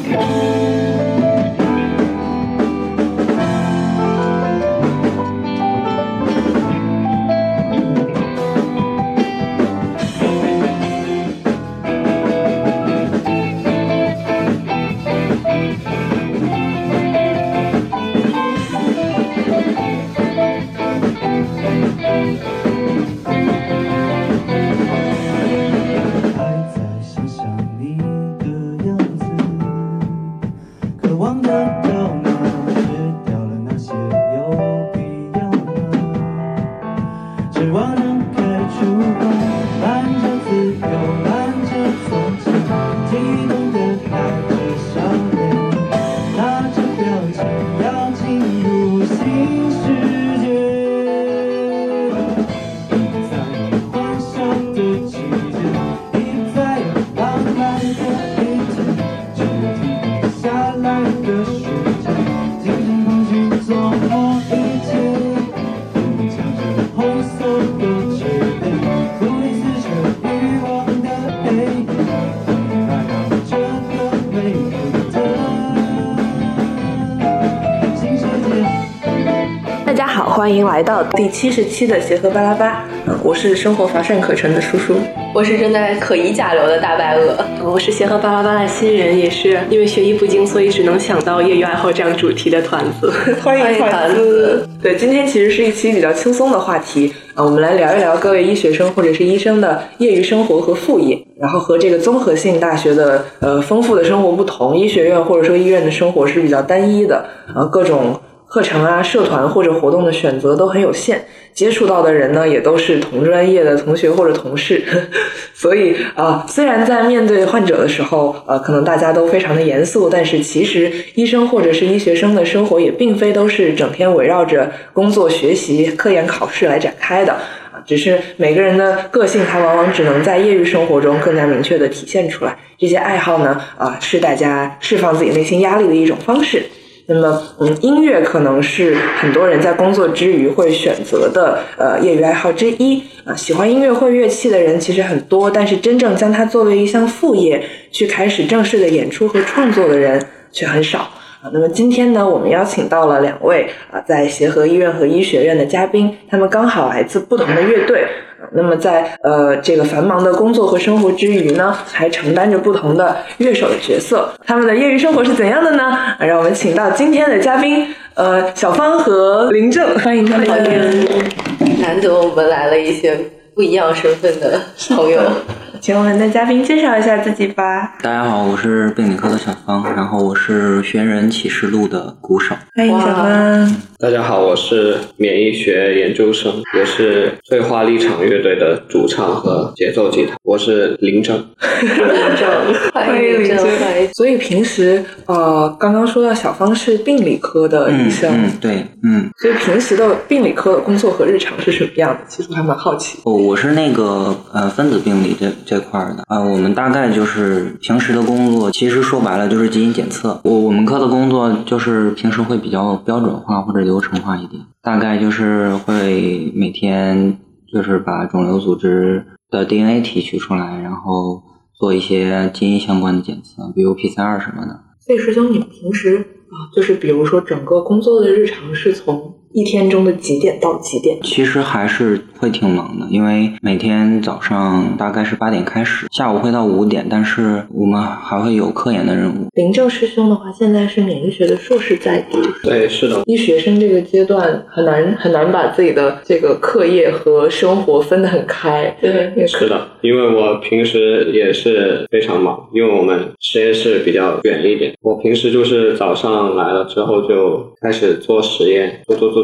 欢迎来到第77的协和巴拉巴，我是生活乏善可陈的叔叔， 我是正在可疑甲流的大白鹅， 我是协和巴拉巴的新人，也是因为学艺不精，所以只能想到业余爱好这样主题的团子。 欢迎团子。对，今天其实是一期比较轻松的话题我们来聊一聊各位医学生或者是医生的业余生活和副业，然后和这个综合性大学的丰富的生活不同，医学院或者说医院的生活是比较单一的，各种课程啊、社团或者活动的选择都很有限，接触到的人呢也都是同专业的同学或者同事，所以虽然在面对患者的时候可能大家都非常的严肃，但是其实医生或者是医学生的生活也并非都是整天围绕着工作、学习、科研、考试来展开的只是每个人的个性它往往只能在业余生活中更加明确的体现出来，这些爱好呢是大家释放自己内心压力的一种方式。那么音乐可能是很多人在工作之余会选择的业余爱好之一喜欢音乐或乐器的人其实很多，但是真正将它作为一项副业去开始正式的演出和创作的人却很少那么今天呢，我们邀请到了2位在协和医院和医学院的嘉宾，他们刚好来自不同的乐队那么在这个繁忙的工作和生活之余呢，还承担着不同的乐手的角色。他们的业余生活是怎样的呢？让我们请到今天的嘉宾小芳和林正，欢迎他们。 难得我们来了一些不一样身份的朋友。 请我们的嘉宾介绍一下自己吧。 大家好，我是病理科的小芳，然后我是轩人启示录的鼓手。 欢迎小芳。 大家好，我是免疫学研究生，也是翠花立场乐队的主唱和节奏吉他，我是林正。 欢迎林正。 所以平时刚刚说到小芳是病理科的医生对所以平时的病理科的工作和日常是什么样的？其实我还蛮好奇。 我是那个分子病理这块的我们大概就是平时的工作其实说白了就是基因检测，我们科的工作就是平时会比较标准化或者流程化一点，大概就是会每天就是把肿瘤组织的 DNA 提取出来，然后做一些基因相关的检测，比如 PCR 什么的。 所以师兄你们平时就是比如说整个工作的日常是从一天中的几点到几点？ 其实还是会挺忙的，因为每天早上大概是8点开始，下午会到5点，但是我们还会有科研的任务。 林正师兄的话现在是免疫学的硕士在读。 对，是的。 医学生这个阶段很难把自己的这个课业和生活分得很开。 对，是的，因为我平时也是非常忙，因为我们实验室比较远一点，我平时就是早上来了之后就开始做实验，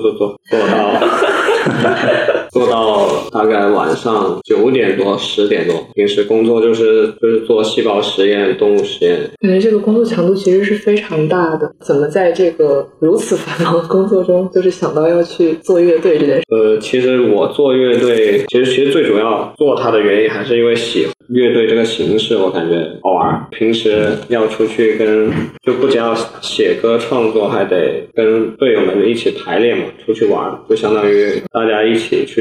做到大概晚上9点多10点多。平时工作就是做细胞实验、动物实验。 感觉这个工作强度其实是非常大的，怎么在这个如此繁忙的工作中就是想到要去做乐队这件事？ 其实我做乐队其实最主要做它的原因还是因为喜欢乐队这个形式，我感觉好玩。平时要出去就不仅要写歌创作，还得跟队友们一起排练嘛，出去玩，就相当于大家一起去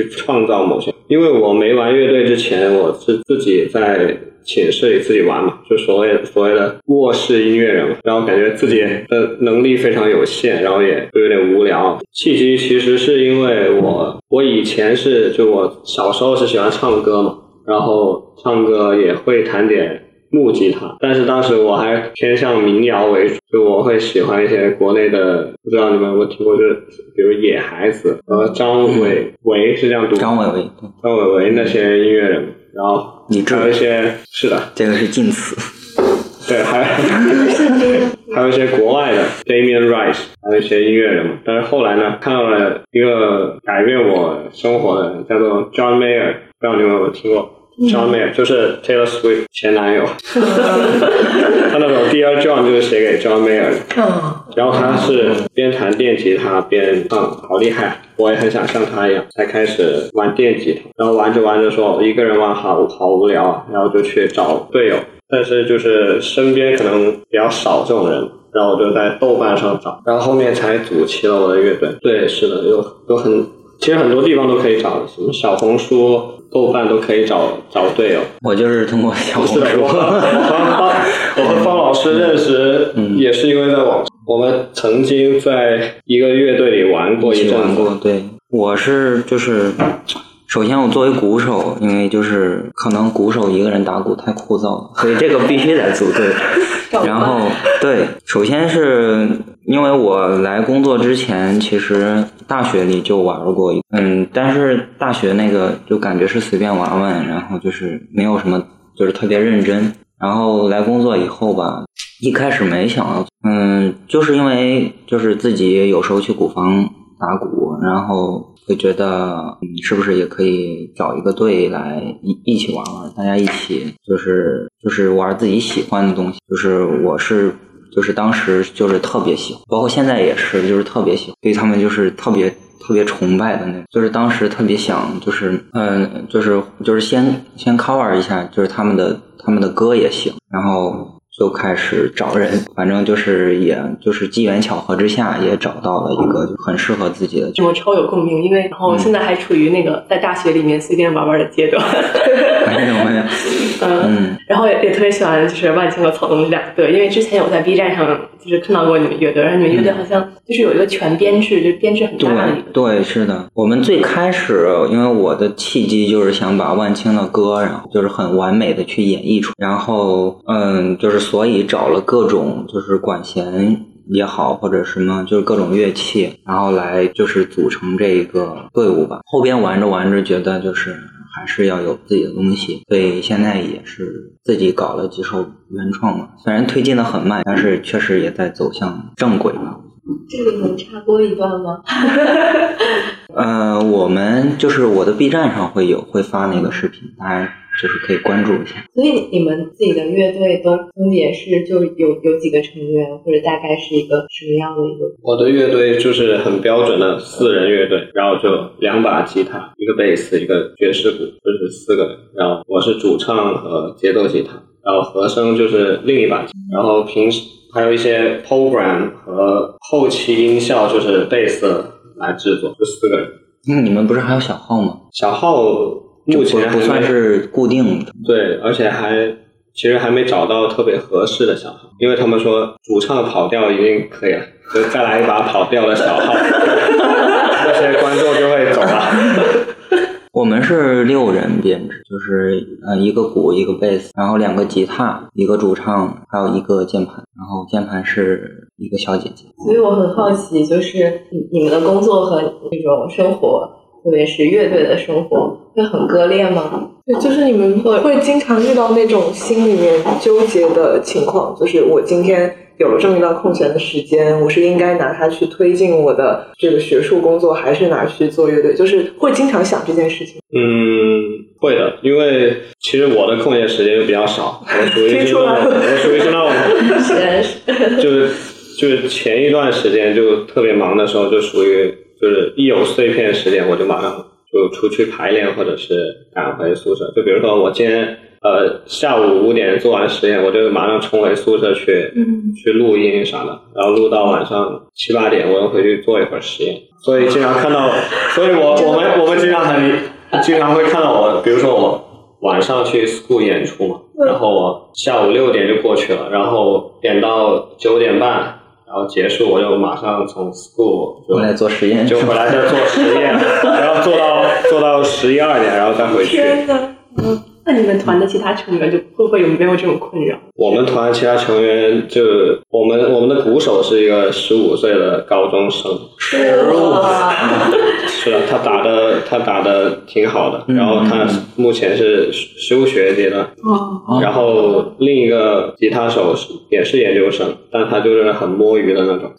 去创造某些。因为我没玩乐队之前，我是自己在寝室里自己玩嘛，就所谓的卧室音乐人嘛，然后感觉自己的能力非常有限，然后也有点无聊。契机其实是因为我以前我小时候是喜欢唱歌嘛，然后唱歌也会弹点木吉他，但是当时我还偏向民谣为主，就我会喜欢一些国内的，不知道你们有没有听过，就是比如野孩子和张伟伟是这样读， 张伟伟那些音乐人，然后还有一些是的， 这个是近词， 对，还有一些国外的 Damien Rice， 还有一些音乐人嘛。但是后来呢，看到了一个改变我生活的人，叫做 John Mayer， 不知道你们有没有听过。John Mayer 就是 Taylor Swift 前男友，他那首 Dear John 就是写给 John Mayer 的。然后他是边弹电吉他边唱，好厉害！我也很想像他一样，才开始玩电吉他。然后玩着玩着说，一个人玩好无聊啊，然后就去找队友。但是就是身边可能比较少这种人，然后我就在豆瓣上找，然后后面才组齐了我的乐队。对，是的，其实很多地方都可以找，什么小红书、豆瓣都可以找队友。 我就是通过小红书。 我和方老师认识，也是因为在网上。我们曾经在一个乐队里玩过一阵子。 对，我是首先我作为鼓手，因为就是可能鼓手一个人打鼓太枯燥了，所以这个必须得组队。然后对，首先是因为我来工作之前，其实大学里就玩过但是大学那个就感觉是随便玩玩，然后就是没有什么就是特别认真。然后来工作以后吧，一开始没想到，就是因为就是自己有时候去鼓房打鼓，然后会觉得是不是也可以找一个队来一起玩玩，大家一起就是玩自己喜欢的东西。就是当时就是特別喜欢，包括现在也是，就是特別喜欢，对他们就是特别崇拜的那种，就是当时特别想就是先 cover 一下，就是他们的歌也行，然后就开始找人，反正也就是机缘巧合之下也找到了一个就很适合自己的。 我超有共鸣，因为然后现在还处于那个在大学里面随便玩玩的阶段。 没有。 然后也特别喜欢就是万青和草东这两个队，因为之前有在 B 站上就是看到过你们乐队，然后你们乐队好像就是有一个全编制，就编制很大的一个。 对，是的。我们最开始因为我的契机就是想把万青的歌，然后就是很完美的去演绎出，然后就是所以找了各种就是管弦也好或者什么就是各种乐器，然后来就是组成这个队伍吧。后边玩着觉得就是还是要有自己的东西，所以现在也是自己搞了几首原创嘛，虽然推进的很慢，但是确实也在走向正轨吧。 这里能插播一段吗？ 我们就是我的 B 站上会发那个视频，大家就是可以关注一下。 所以你们自己的乐队都分别是就有几个成员，或者大概是一个什么样的一个？ 我的乐队就是很标准的4人乐队，然后就2把吉他，一个贝斯，一个爵士鼓，就是4个人。然后我是主唱和节奏吉他，然后和声就是另一把吉他，然后平时还有一些 program 和后期音效就是贝斯来制作，就4个人。 你们不是还有小号吗？ 小号目前不算是固定的。 对，而且其实还没找到特别合适的小号，因为他们说主唱跑调已经可以了，就再来一把跑调的小号，那些观众就会走了。 我们是6人编制，就是一个鼓，一个贝斯，然后2个吉他，一个主唱，还有一个键盘，然后键盘是一个小姐姐。 所以我很好奇，就是你们的工作和这种生活，特别是乐队的生活，会很割裂吗？ 对，就是你们会经常遇到那种心里面纠结的情况，就是我今天有了这么一段空闲的时间，我是应该拿它去推进我的这个学术工作，还是拿去做乐队，就是会经常想这件事情。 会的，因为其实我的空闲时间就比较少，我属于是那种就是前一段时间就特别忙的时候，就属于就是一有碎片时间我就马上就出去排练或者是赶回宿舍。就比如说我今天下午5点做完实验，我就马上冲回宿舍去录音啥的，然后录到晚上7、8点，我又回去做一会儿实验。所以经常看到，所以我们经常会看到我，比如说我晚上去 school 演出嘛，然后我下午6点就过去了，然后演到9点半。然后结束，我就马上从 school 回来做实验， 就回来再做实验，然后做到11、12点，然后再回去。 天哪！那你们团的其他成员就会没有这种困扰？ 我们团其他成员就我们的鼓手是一个15岁的高中生，15，是的，他打的挺好的，然后他目前是休学阶段，然后另一个吉他手也是研究生，但他就是很摸鱼的那种，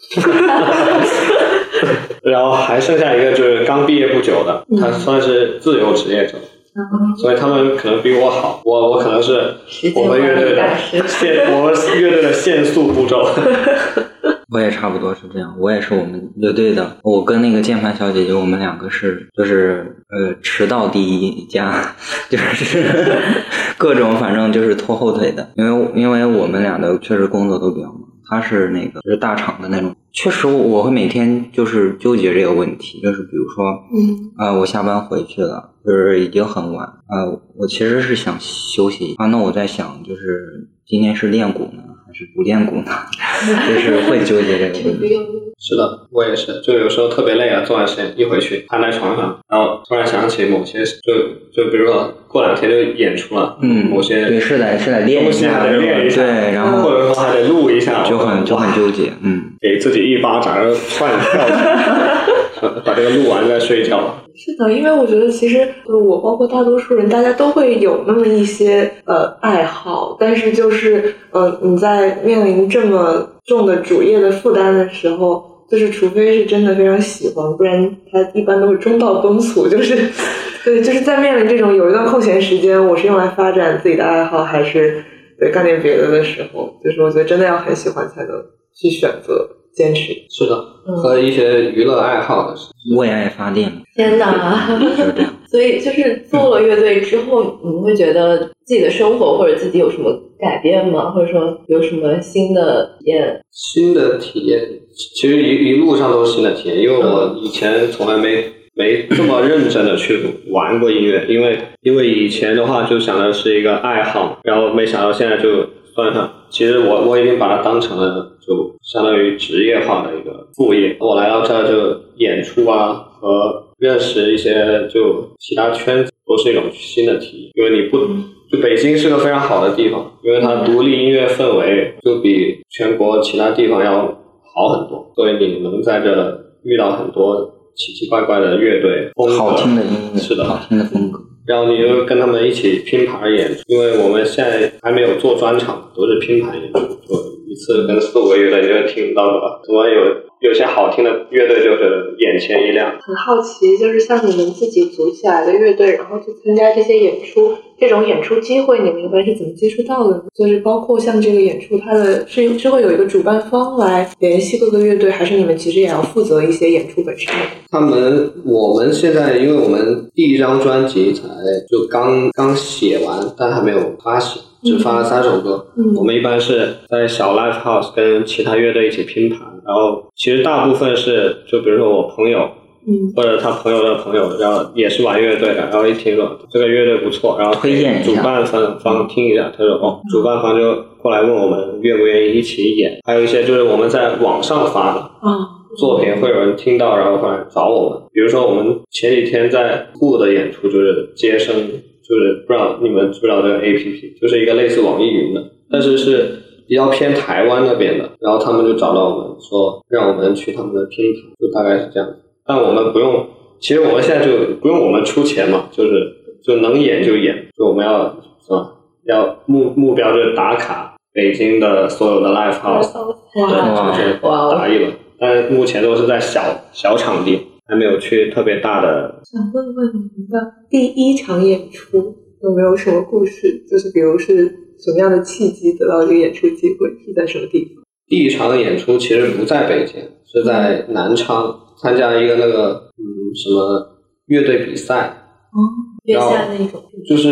然后还剩下一个就是刚毕业不久的，他算是自由职业者。所以他们可能比我好，我可能是我们乐队的限速步骤。 我也差不多是这样，我也是我们乐队的，我跟那个键盘小姐姐，我们2个就是迟到第一家，就是各种反正就是拖后腿的，因为我们俩的确实工作都比较忙。他是那个就是大厂的那种，确实我会每天就是纠结这个问题，就是比如说我下班回去了，就是已经很晚，我其实是想休息那我在想就是今天是练鼓呢还是不练鼓呢，就是会纠结这个问题。 是的，我也是，就有时候特别累了，做完实验一回去瘫在床上，然后突然想起某些就比如说过2天就演出了，某些对是得练一下，对，然后或者说还得录一下， 就很纠结， 给自己一巴掌然后踹跳起来，把这个录完再睡觉。 是的，因为我觉得其实我包括大多数人，大家都会有那么一些爱好，但是就是你在面临这么重的主业的负担的时候，就是除非是真的非常喜欢，不然他一般都是中道崩殂，就是对，就是在面临这种有一段空闲时间，我是用来发展自己的爱好，还是对干点别的的时候，就是我觉得真的要很喜欢才能去选择坚持。 是的，和一些娱乐爱好的事情， 为爱发电。 天哪， 就是这样。 所以就是做了乐队之后，你会觉得自己的生活或者自己有什么改变吗？或者说有什么新的体验？ 新的体验，其实一路上都是新的体验，因为我以前从来没这么认真的去玩过音乐，因为以前的话就想的是一个爱好，然后没想到现在就算上，其实我已经把它当成了就相当于职业化的一个副业。我来到这儿就演出啊和认识一些就其他圈子都是一种新的体验，因为就北京是个非常好的地方，因为它独立音乐氛围就比全国其他地方要好很多，所以你能在这遇到很多奇奇怪怪的乐队风格， 好听的音乐， 是的， 好听的风格。 然后你就跟他们一起拼盘演出，因为我们现在还没有做专场，都是拼盘演出，就一次跟4、5个乐队你就听到了，怎么有些好听的乐队就是眼前一亮。 很好奇，就是像你们自己组起来的乐队，然后去参加这些演出，这种演出机会你们一般是怎么接触到的呢？就是包括像这个演出，它的是会有一个主办方来联系各个乐队，还是你们其实也要负责一些演出本身？ 我们现在因为我们第1张专辑才就刚写完，但还没有发行，只发了3首歌。我们一般是在小 live house 跟其他乐队一起拼盘，然后其实大部分是就比如说我朋友或者他朋友的朋友，然后也是玩乐队的，然后一听说这个乐队不错，然后推荐一下， 主办方听一下，他说主办方就过来问我们愿不愿意一起演。还有一些就是我们在网上发的作品，会有人听到然后会来找我们。比如说我们前几天在酷的演出就是接生，就是不知道你们知不知道这个 APP， 就是一个类似网易云的，但是是比较偏台湾那边的，然后他们就找到我们说让我们去他们的拼盘，就大概是这样。但我们不用，其实我们现在就不用我们出钱嘛，就能演就演，就我们要是吧，要目标就是打卡北京的所有的 live house， 对，打一轮。但目前都是在小场地，还没有去特别大的。 想问问你们的第1场演出有没有什么故事？就是比如是什么样的契机得到这个演出机会，是在什么地方？ 第1场演出其实不在北京，是在南昌参加一个什么乐队比赛。 月下那种， 就是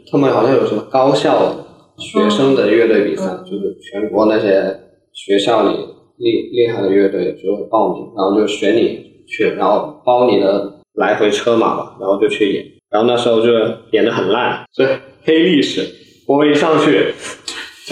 他们好像有什么高校学生的乐队比赛，就是全国那些学校里厉害的乐队就会报名，然后就选你去，然后包你的来回车马吧，然后就去演。然后那时候就演得很烂，是黑历史。我一上去就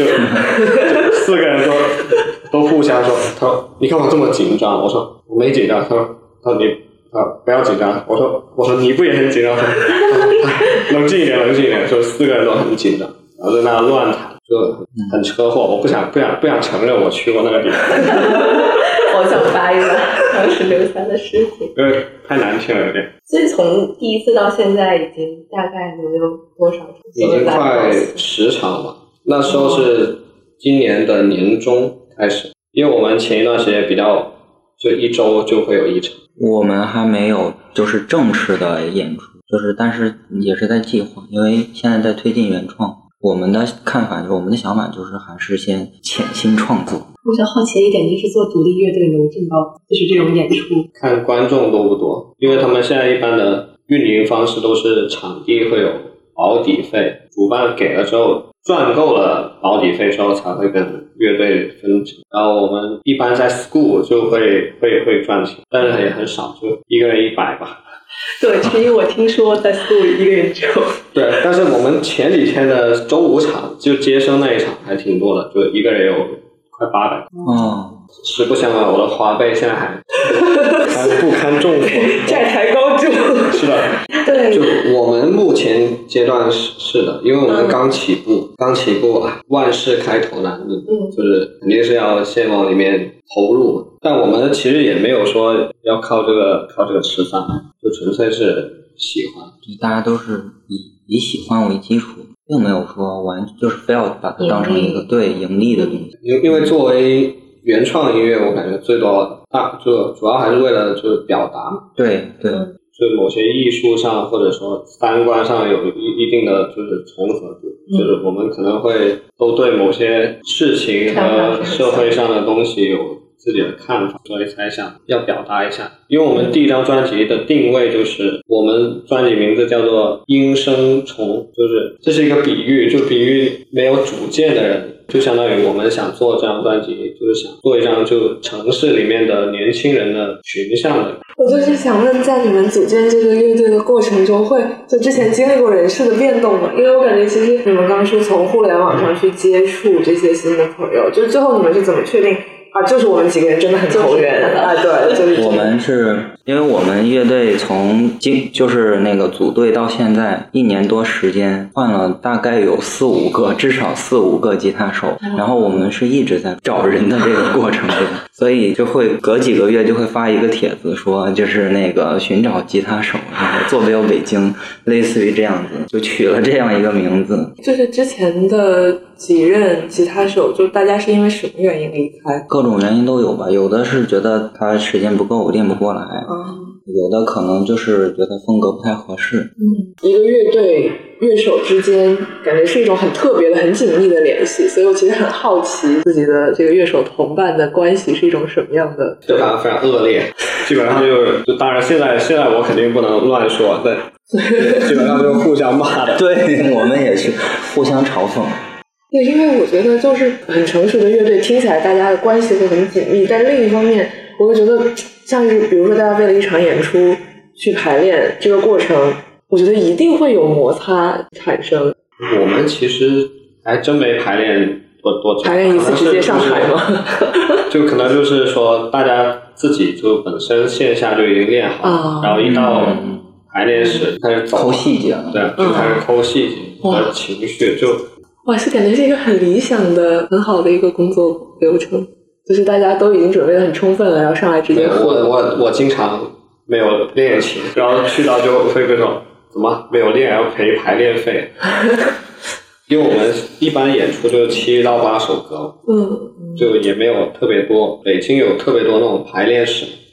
4个人都互相说，他说你干嘛这么紧张？我说我没紧张。他说你不要紧张。我说你不也很紧张？冷静一点，就4个人都很紧张，然后在那乱弹，就很车祸。我不想承认我去过那个地方。 好想扒一扒当时留下的事情， 因为太难听了有点。 所以从第一次到现在已经大概有多少场？ 已经快10场了。那时候是今年的年中开始，因为我们前一段时间比较就1周就会有1场。 我们还没有就是正式的演出，但是也是在计划，因为现在在推进原创。我们的看法我们的想法就是还是先潜心创作。 我想好奇一点，就是做独立乐队能挣到就是这种演出， 看观众多不多，因为他们现在一般的运营方式都是场地会有保底费，主办给了之后赚够了保底费之后才会跟乐队分成，然后我们一般在 school 就会赚钱，但是也很少，就一个人100吧。 对，因为我听说在 school 一个人只有对，但是我们前几天的周5场就接生那一场还挺多的，就一个人有快800。实不相瞒，我的花呗现在还不堪重负， 债台高筑。 是的， 对， 就我们目前阶段是的，因为我们刚起步万事开头难，就是肯定是要先往里面投入，但我们其实也没有说要靠这个吃饭，就纯粹是喜欢， 大家都是以喜欢为基础，并没有说就是非要把它当成一个对盈利的东西。 因为作为原创音乐，我感觉最多主要还是为了就是表达。 对， 就某些艺术上或者说三观上有一定的就是重合度，就是我们可能会都对某些事情和社会上的东西有自己的看法，所以才想要表达一下。因为我们第一张专辑的定位就是我们专辑名字叫做音声虫，就是这是一个比喻，就比喻没有主见的人，就相当于我们想做这张专辑就是想做一张就城市里面的年轻人的群像的。 我就是想问，在你们组建这个乐队的过程中，就之前经历过人事的变动吗？因为我感觉其实你们刚是从互联网上去接触这些新的朋友，就最后你们是怎么确定就是我们几个人真的很投缘对，就是我们是因为我们乐队从就是那个组队到现在1年多时间，换了大概有4-5个，至少4-5个吉他手，然后我们是一直在找人的这个过程中，所以就会隔几个月就会发一个帖子说就是那个寻找吉他手，然后坐标北京，类似于这样子，就取了这样一个名字。 就是之前的几任吉他手，就大家是因为什么原因离开？ 各种原因都有吧，有的是觉得他时间不够练不过来，有的可能就是觉得风格不太合适。 一个乐队乐手之间感觉是一种很特别的很紧密的联系，所以我其实很好奇自己的这个乐手同伴的关系是一种什么样的。 非常非常恶劣，基本上就当然现在我肯定不能乱说，对，基本上就互相骂的。 对，我们也是互相嘲讽。 对，因为我觉得就是很成熟的乐队听起来大家的关系会很紧密，但另一方面我会觉得像是比如说大家为了一场演出去排练这个过程，我觉得一定会有摩擦产生。 我们其实还真没排练多久， 排练一次直接上台吗？ 就可能就是说大家自己就本身线下就已经练好，然后一到排练室开始抠细节了， 对，就开始抠细节和情绪，就哇，是感觉是一个很理想的很好的一个工作流程，就是大家都已经准备得很充分了，然后上来直接我经常没有练琴，然后去到就会各种怎么没有练要赔排练费。因为我们一般演出就7到8首歌，就也没有特别多。北京有特别多那种排练室，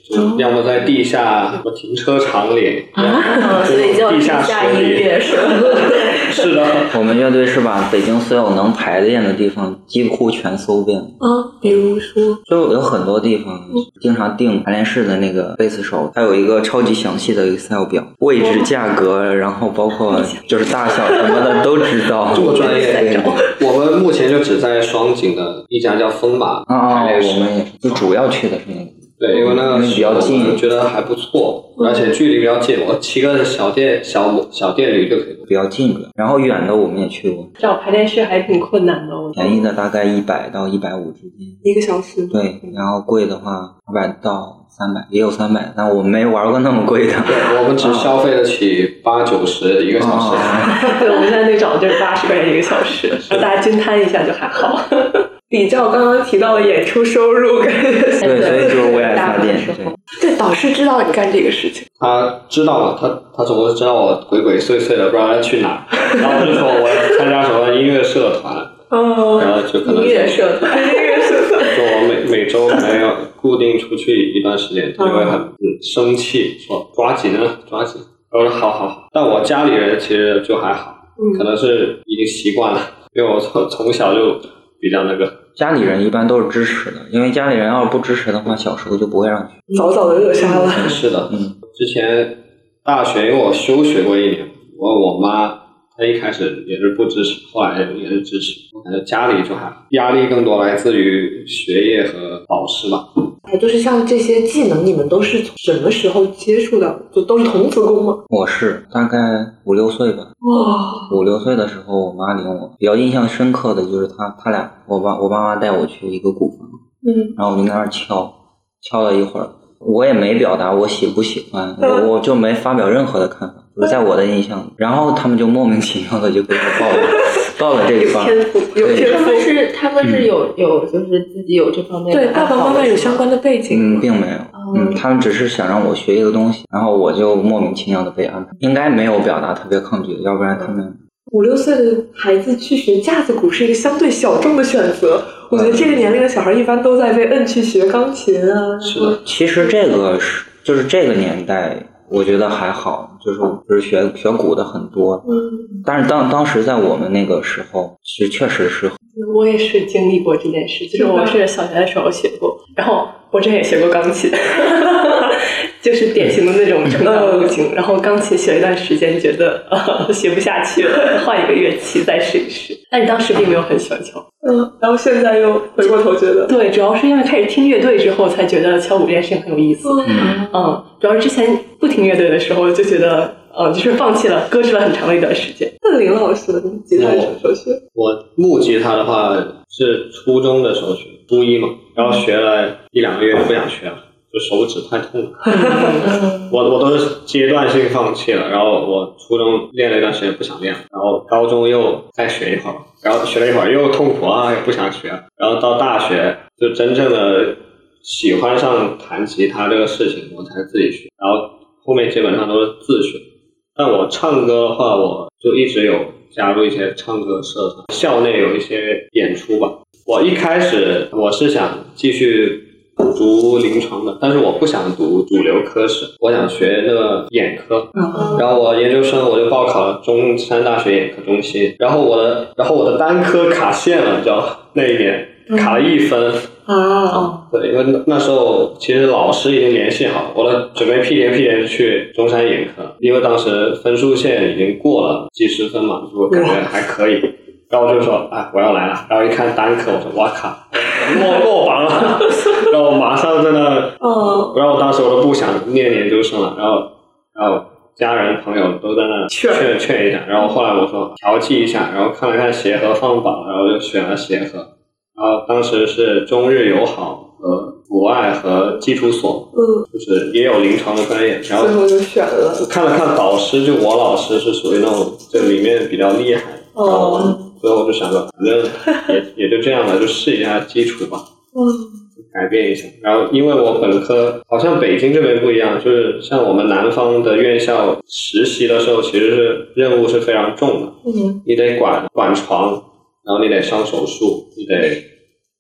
就要么在地下什么停车场里， 所以叫地下音乐是吧？ 是的， 我们乐队是把北京所有能排练的地方几乎全搜遍了。 比如说， 就有很多地方经常订排练室的那个贝斯手，他有一个超级详细的 Excel 表，位置、价格，然后包括就是大小什么的都知道。 这么专业。我们目前就只在双井的一家叫风马排练室， 我们也就主要去的是那个。 对，因为那个比较近， 觉得还不错，而且距离比较近，我骑个小电驴就可以， 比较近的。然后远的我们也去过， 找排练室还挺困难的。 便宜的大概100到150之间 1个小时。 对，然后贵的话200到300，也有300，但我没玩过那么贵的。 对，我们只消费得起80-90一个小时。 对，我们现在那找的就是80块钱1个小时，让大家均摊一下就还好。 比较刚刚提到的演出收入，感觉对，所以就是为爱发电。 对，导师知道你干这个事情， 他知道嘛？他总是知道我鬼鬼祟祟的，不知道要去哪儿，然后我就说我要参加什么音乐社团，然后就可能音乐社团， 就我每周可能要固定出去一段时间，就会很生气，说抓紧呢，抓紧。我说好，但我家里人其实就还好，可能是已经习惯了，因为我从小就比较那个。 家里人一般都是支持的，因为家里人要是不支持的话，小时候就不会让去。 早早的扼杀了。 是的，之前大学因为我休学过1年，我妈她一开始也是不支持，后来也是支持。我感觉家里就还压力更多来自于学业和老师吧。 就是像这些技能，你们都是从什么时候接触的？就都是童子功吗？ 我是大概5、6岁吧。 哇 ，5、6岁的时候，我妈领我。比较印象深刻的就是他俩，我爸妈带我去一个鼓房，然后我就在那儿敲了一会儿，我也没表达我喜不喜欢，我就没发表任何的看法，就是在我的印象里。然后他们就莫名其妙的就给我报了这一班。 有天赋， 他们是有就是自己有这方面的对，爸爸妈妈有相关的背景， 并没有，他们只是想让我学一个东西，然后我就莫名其妙的被安排，应该没有表达特别抗拒，要不然他们 5、6岁的孩子去学架子鼓是一个相对小众的选择。我觉得这个年龄的小孩一般都在被摁去学钢琴啊。 是的， 其实这个就是这个年代，我觉得还好，就是学鼓的很多，但是当时在我们那个时候，确实是。 我也是经历过这件事，就是我是小学的时候学过，然后我之前也学过钢琴，就是典型的那种成长路径。然后钢琴学了一段时间，觉得学不下去了，换一个乐器再试一试。但是当时并没有很喜欢敲， 然后现在又回过头觉得， 对，主要是因为开始听乐队之后，才觉得敲鼓这件事情很有意思。主要是之前不听乐队的时候，就觉得就是放弃了，搁置了很长的一段时间。 那林老师的吉他是什么时候学？ 我木吉他的话是初中的时候学，初一嘛，然后学了1、2个月就不想学了，就手指太痛了。我都是阶段性放弃了，然后我初中练了一段时间不想练了，然后高中又再学一会儿，然后学了一会儿又痛苦啊，又不想学了，然后到大学就真正的喜欢上弹吉他这个事情，我才自己学，然后后面基本上都是自学。但我唱歌的话，我就一直有加入一些唱歌社团，校内有一些演出吧。我一开始我是想继续读临床的，但是我不想读主流科室，我想学那个眼科。然后我研究生我就报考了中山大学眼科中心，然后我的单科卡线了，你知道那一年卡了1分。对，因为那时候其实老师已经联系好，我准备屁颠去中山眼科，因为当时分数线已经过了几十分嘛，我感觉还可以。然后我就说，我要来了。然后一看单科，我说哇靠，落榜了。然后我马上真的，然后当时我都不想念研究生了。然后家人朋友都在那劝一下。然后后来我说调剂一下，然后看了看协和放榜，然后就选了协和。然后当时是中日友好和博爱和基础所，就是也有临床的专业。然后最后就选了。 看了看导师，就我老师是属于那种这里面比较厉害的。最后就想着，反正也就这样了，就试一下基础吧，改变一下。然后因为我本科好像北京这边不一样，就是像我们南方的院校实习的时候，其实是任务是非常重的，你得管床，然后你得上手术，你得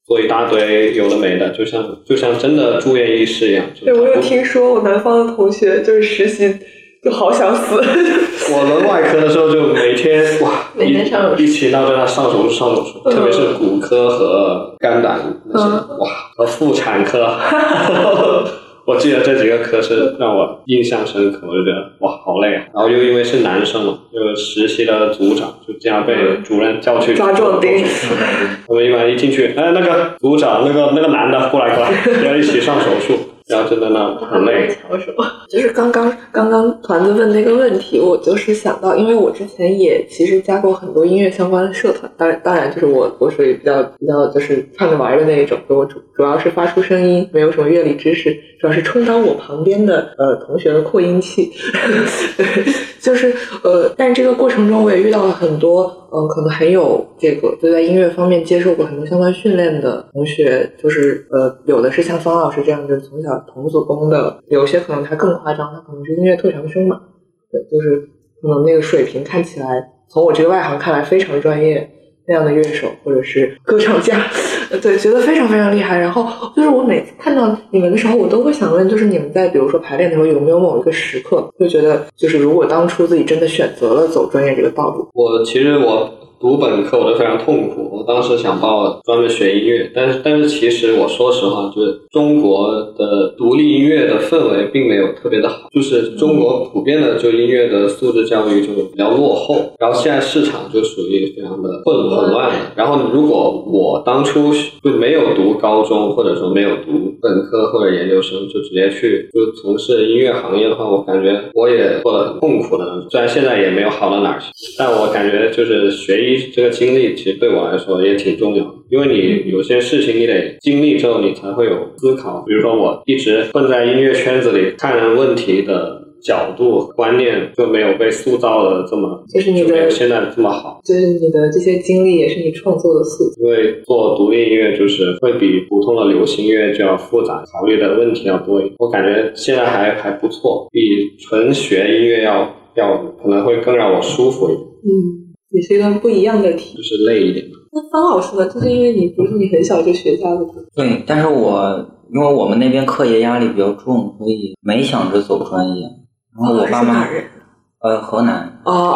做一大堆有的没的，就像真的住院医师一样。 对，我有听说我南方的同学就是实习就好想死。 我们外科的时候就每天上手术，一起闹着他上手术，特别是骨科和肝胆那些，和妇产科。我记得这几个科是让我印象深刻，我就觉得好累啊。然后又因为是男生嘛，又实习的组长，就这样被主任叫去抓壮丁。 我们一般一进去，那个组长那个男的过来，要一起上手术。然后真的呢很累。 就是刚刚团子问那个问题，我就是想到，因为我之前也其实加过很多音乐相关的社团，当然就是我属于比较就是唱着玩的那一种，我主要是发出声音，没有什么乐理知识，主要是充当我旁边的同学的扩音器。就是但是这个过程中我也遇到了很多可能很有这个就在音乐方面接受过很多相关训练的同学，就是有的是像方老师这样就是从小童子功的，有些可能他更夸张，他可能是音乐特长生嘛，对，就是可能那个水平看起来从我这个外行看来非常专业那样的乐手或者是歌唱家，对，觉得非常非常厉害。然后就是我每次看到你们的时候，我都会想问，就是你们在比如说排练的时候有没有某一个时刻会觉得，就是如果当初自己真的选择了走专业这个道路？ 其实我读本科我都非常痛苦，我当时想报专门学音乐，但是其实我说实话，就是中国的独立音乐的氛围并没有特别的好，就是中国普遍的就音乐的素质教育就比较落后，然后现在市场就属于非常的混乱的。然后如果我当初就没有读高中，或者说没有读本科或者研究生，就直接去就从事音乐行业的话，我感觉我也过得很痛苦的，虽然现在也没有好到哪儿去，但我感觉就是学医这个经历其实对我来说也挺重要的，因为你有些事情你得经历之后你才会有思考。比如说我一直混在音乐圈子里，看问题的角度观念就没有被塑造的这么， 就是你的现在这么好， 就是你的这些经历也是你创作的素质。 因为做独立音乐就是会比普通的流行音乐就要复杂，考虑的问题要多一点。我感觉现在还不错，比纯学音乐要可能会更让我舒服一点。 也是一个不一样的题， 就是累一点。 那方老师呢？就是因为你比如说你很小就学架子鼓。 对，但是因为我们那边课业压力比较重，所以没想着走专业。然后我爸妈河南。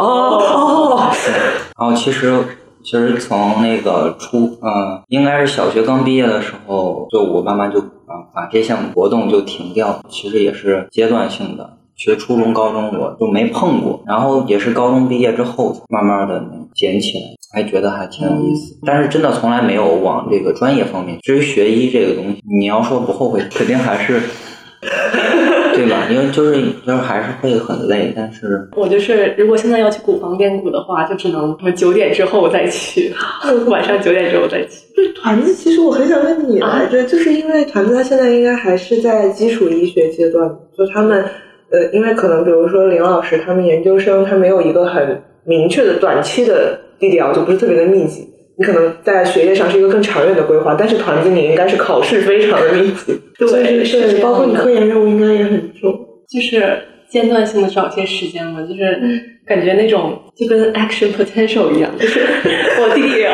然后其实从那个应该是小学刚毕业的时候，就我爸妈就把这项活动就停掉，其实也是阶段性的。学初中高中我就没碰过，然后也是高中毕业之后慢慢的捡起来，还觉得还挺有意思，但是真的从来没有往这个专业方面。至于学医这个东西，你要说不后悔，肯定还是对吧？因为就是还是会很累，但是我就是如果现在要去鼓房练鼓的话，就只能9点之后再去，晚上9点之后再去。 对，团子其实我很想问你来着，就是因为团子他现在应该还是在基础医学阶段，就他们因为可能比如说林老师他们研究生他没有一个很明确的短期的 DDL， 就不是特别的密集，你可能在学业上是一个更长远的规划，但是团子你应该是考试非常的密集。对，包括你科研任务应该也很重， 就是间断性的找些时间嘛，就是感觉那种就跟 action potential 一样，就是我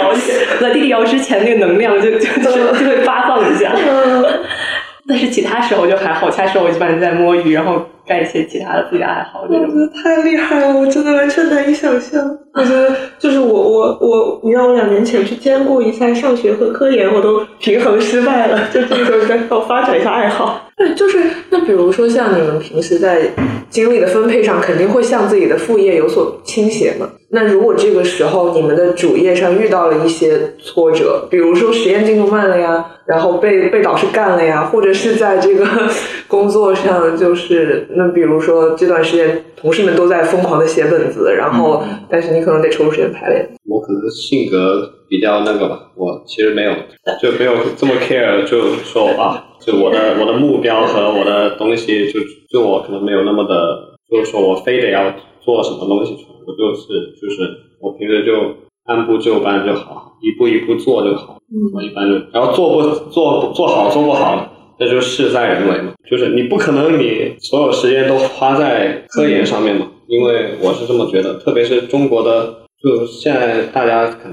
DDL 之前那个能量就会发放一下。但是其他时候就还好，其他时候我一般在摸鱼，然后干一些其他的自己的爱好。 我觉得太厉害了，我真的完全难以想象。我觉得就是你让我2年前去兼顾一下上学和科研，我都平衡失败了。就这个时候该要发展一下爱好。对，就是那比如说像你们平时在精力的分配上，肯定会向自己的副业有所倾斜嘛。那如果这个时候你们的主业上遇到了一些挫折，比如说实验进度慢了呀，然后被导师干了呀，或者是在这个工作上就是那比如说这段时间同事们都在疯狂的写本子，然后但是你可能得抽出时间排练。 我可能性格比较那个吧，我其实没有这么 care， 就说就我的目标和我的东西就我可能没有那么的，就是说我非得要做什么东西出来，我就是我平时就按部就班就好，一步一步做就好。我一般就然后做好做不好，那就事在人为嘛，就是你不可能你所有时间都花在科研上面嘛，因为我是这么觉得，特别是中国的，就现在大家可能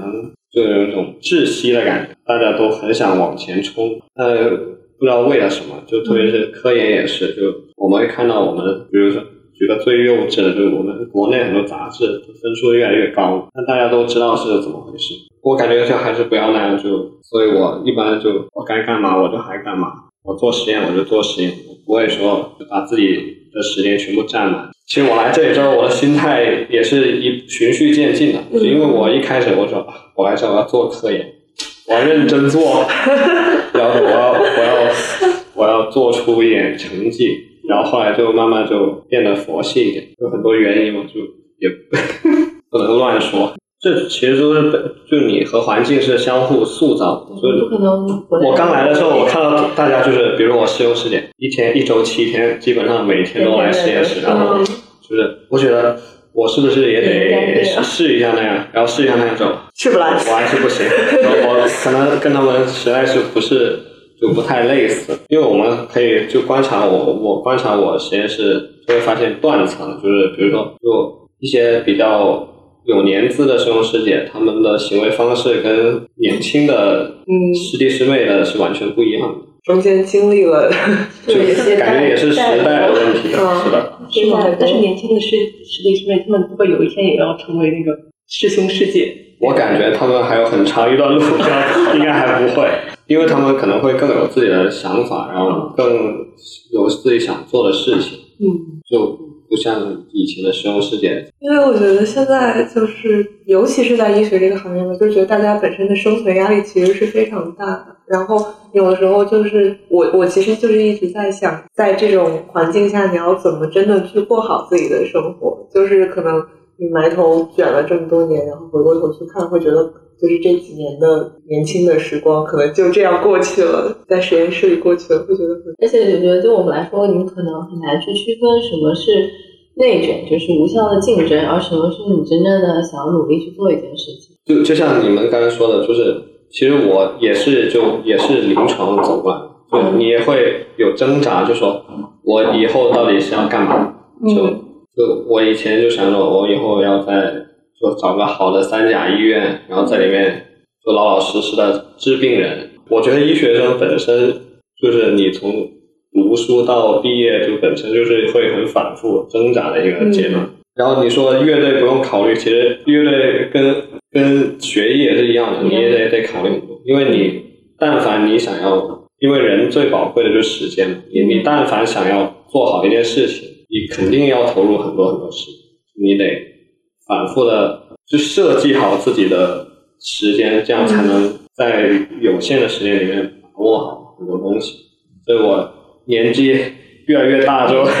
就有一种窒息的感觉，大家都很想往前冲，不知道为了什么，就特别是科研也是，就我们会看到我们，比如说举个最幼稚的，就是我们国内很多杂志分数越来越高，但大家都知道是怎么回事。我感觉就还是不要那样，所以我一般就我该干嘛我就还干嘛，我做实验我就做实验，我不会说就把自己的时间全部占满。其实我来这里之后，我的心态也是循序渐进的，就因为我一开始我说我来这我要做科研，我要认真做，然后我要做出一点成绩，然后后来就慢慢就变得佛系一点，有很多原因嘛，就也不能乱说。这其实都是就你和环境是相互塑造的，就是不可能。 我刚来的时候，我看到大家就是，比如我实用试点，一周7天，基本上每天都来实验室，然后就是我觉得我是不是也得试一下那样，然后试一下那样之后， 是不来， 我还是不行，然后我可能跟他们实在是就不太类似，因为我们可以就观察我观察我实验室就会发现断层，就是比如说就一些比较有年资的实用师姐，他们的行为方式跟年轻的师弟师妹的是完全不一样的， 中间经历了就感觉也是时代的问题，是的。 是吗？但是年轻的师弟师妹，他们不会有一天也要成为那个师兄师姐？ 我感觉他们还有很长一段路，应该还不会，因为他们可能会更有自己的想法，然后更有自己想做的事情，就不像以前的实用师姐。 因为我觉得现在就是，尤其是在医学这个行业嘛，就觉得大家本身的生存压力其实是非常大的。然后有的时候就是我其实就是一直在想，在这种环境下，你要怎么真的去过好自己的生活？就是可能你埋头卷了这么多年，然后回过头去看，会觉得就是这几年的年轻的时光可能就这样过去了，在实验室里过去了，会觉得很。 而且我觉得对我们来说，你可能很难去区分什么是内卷，就是无效的竞争，而什么是你真正的想要努力去做一件事情。 就像你们刚才说的，就是其实我也是临床走过来，就你也会有挣扎，就说我以后到底是要干嘛？就我以前就想说，我以后要就找个好的3甲医院，然后在里面就老老实实的治病人。我觉得医学生本身就是你从读书到毕业，就本身就是会很反复挣扎的一个阶段。然后你说乐队不用考虑，其实乐队跟学业也是一样的，你也得考虑很多，因为你但凡你想要，因为人最宝贵的就是时间嘛，你但凡想要做好一件事情，你肯定要投入很多很多时间，你得反复的去设计好自己的时间，这样才能在有限的时间里面把握好很多东西。所以我年纪越来越大之后，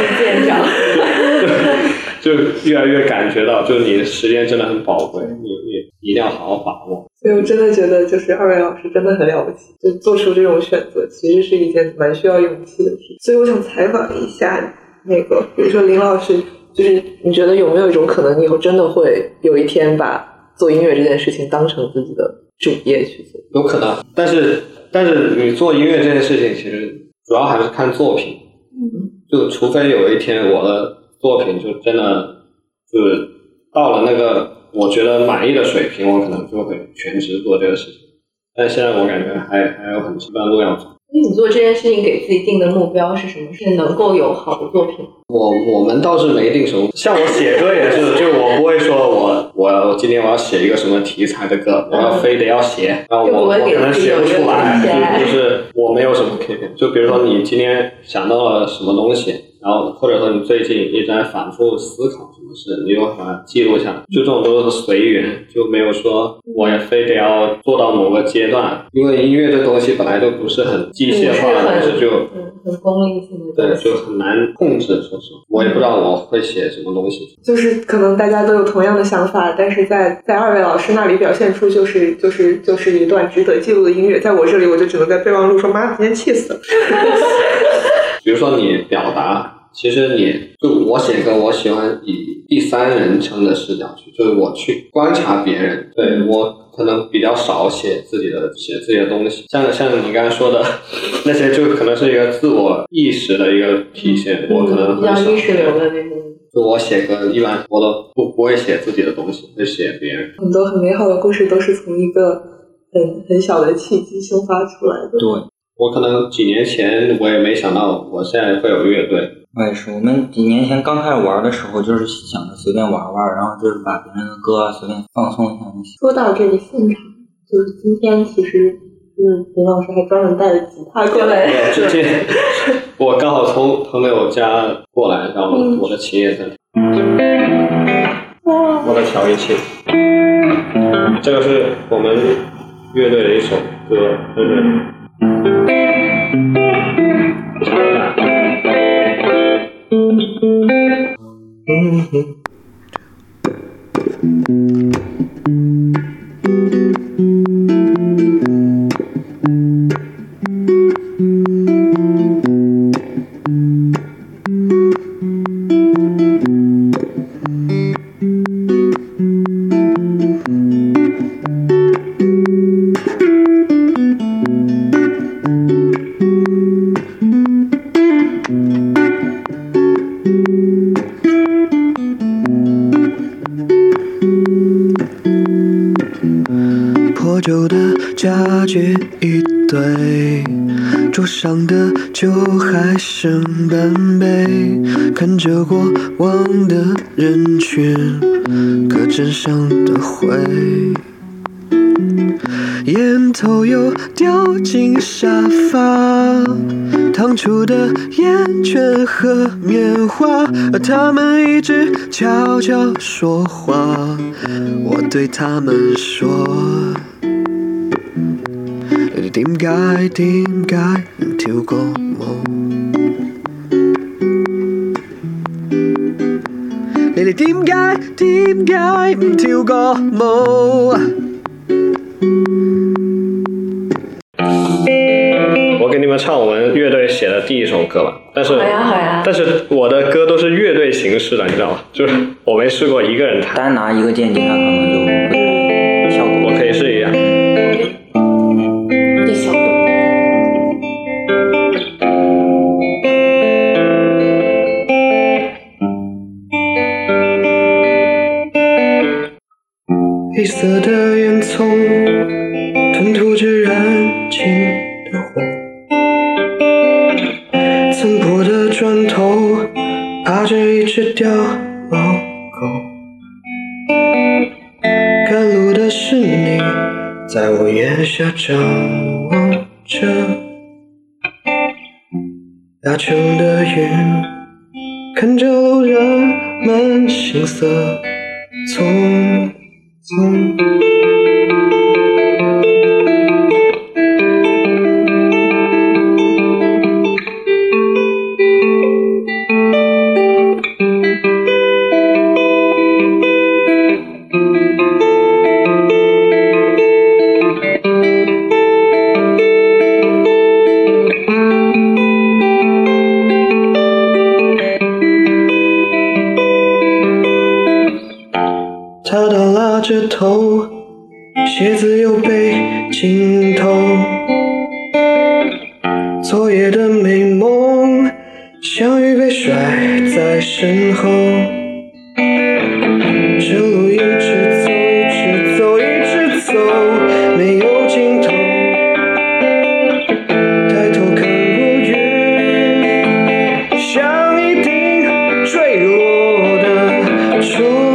就越来越感觉到，就是你的时间真的很宝贵，你一定要好好把握。 所以我真的觉得，就是2位老师真的很了不起，就做出这种选择，其实是一件蛮需要勇气的事。所以我想采访一下那个，比如说林老师，就是你觉得有没有一种可能，你以后真的会有一天把做音乐这件事情当成自己的主业去做？ 有可能，但是你做音乐这件事情，其实主要还是看作品。就除非有一天我的作品就真的就是到了那个我觉得满意的水平，我可能就会全职做这个事情。但现在我感觉还有很长段路要走。 那你做这件事情给自己定的目标是什么？是能够有好的作品？ 我们倒是没定什么，像我写歌也是，就我不会说我今天我要写一个什么题材的歌，我要非得要写，然后我可能写不出来，就是我没有什么 KPI。就比如说你今天想到了什么东西，然后或者说你最近一直在反复思考什么事，你就把它记录下来，就这种都是随缘，就没有说我也非得要做到某个阶段，因为音乐这东西本来就不是很机械化的东西，就很功利性的， 对，就很难控制。说实话，我也不知道我会写什么东西。 就是可能大家都有同样的想法，但是在2位老师那里表现出就是一段值得记录的音乐，在我这里我就只能在备忘录说妈，今天气死了。 比如说你表达，其实我写歌，我喜欢以第三人称的视角去，就是我去观察别人。对，我可能比较少写自己的东西，像你刚才说的那些就可能是一个自我意识的一个体现，我可能比较意识流的那种。 就我写歌，一般我都不会写自己的东西，会写别人。 很多很美好的故事都是从一个很小的契机生发出来的。 对， 我可能几年前我也没想到我现在会有乐队。 我也是，我们几年前刚开始玩的时候，就是想着随便玩玩，然后就是把别人的歌随便放松一下就行。 说到这个现场，就是今天其实林老师还专门带了吉他过来。 对，之前我刚好从朋友家过来，然后我的琴也在。我的调音器。这个是我们乐队的一首歌，就是查一下。 破旧的家具一堆，桌上的酒还剩半杯，看着过往的人群，课枕上的灰，烟头又掉进沙发，当初的烟圈和棉花，而他们一直悄悄说话，我对他们说，點解唔跳個舞？你哋點解唔跳個舞？ 我给你们唱我们乐队写的第一首歌吧，但是好呀但是我的歌都是乐队形式的，你知道吗？就是我没试过一个人弹， 单拿一个键吉他可能就不是效果。 我可以试一下。 这小歌。 黑色的烟囱吞吐着燃尽的火，残破的砖头趴着一只掉毛狗，赶路的是你，在我眼下张望着压成的云，看着路人们行色匆匆。他耷拉着头，鞋子又被浸透，昨夜的美梦像雨被甩在身后，这路一直走，一直走，一直走，没有尽头，抬头看过云，像一顶坠落的钟。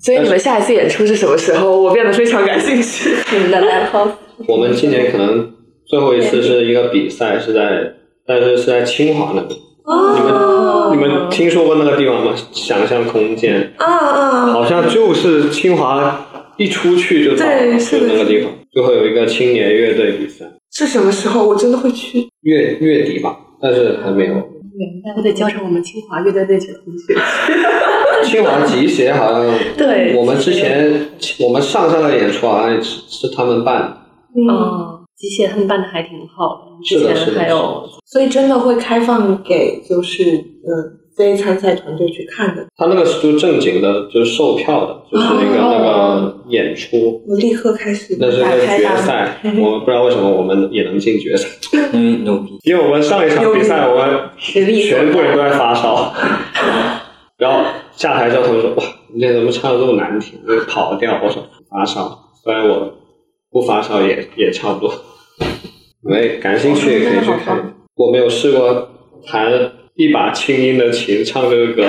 所以你们下一次演出是什么时候？我变得非常感兴趣。 你们的 live house？ 我们今年可能最后一次是一个比赛，但是是在清华那边。你们听说过那个地方吗？想象空间好像就是清华一出去就到了，就那个地方就会有一个青年乐队比赛。 是什么时候？我真的会去。 月底吧，但是还没有。 我得叫上我们清华乐队那群同学。 清华集协好像对， 我们之前我们上个演出好像是他们办的。 集协他们办的还挺好的。 是的， 之前还有， 所以真的会开放给就是非参赛团队去看的。 他那个是就正经的，就是售票的，就是那个演出。 我立刻开始。 那是个决赛，我们不知道为什么我们也能进决赛。 因为牛逼。 因为我们上一场比赛，我们全部人都在发烧，然后下台之后他们说：“哇，你这怎么唱的这么难听？”就跑调。我说发烧，虽然我不发烧也差不多。感兴趣也可以去看。我没有试过弹一把清音的琴唱这个歌，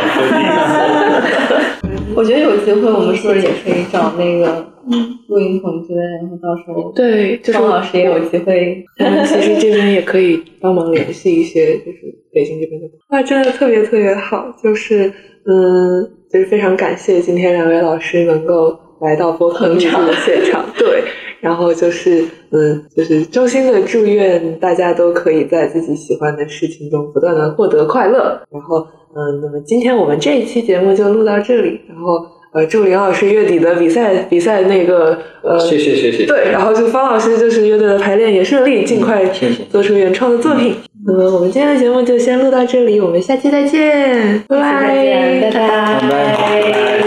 我觉得有机会我们是不是也可以找那个录音棚之类的，然后到时候对，就是方老师也有机会。 我们其实这边也可以帮忙联系一些，就是北京这边的。哇，真的特别特别好，就是非常感谢今天两位老师能够来到播客录制的现场。对。然后就是衷心的祝愿大家都可以在自己喜欢的事情中不断的获得快乐。然后那么今天我们这一期节目就录到这里。然后祝林老师月底的比赛那个谢谢。 对，然后就方老师就是乐队的排练也顺利，尽快做出原创的作品。那么我们今天的节目就先录到这里，我们下期再见，拜拜， 拜拜。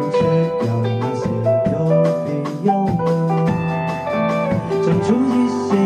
出极限。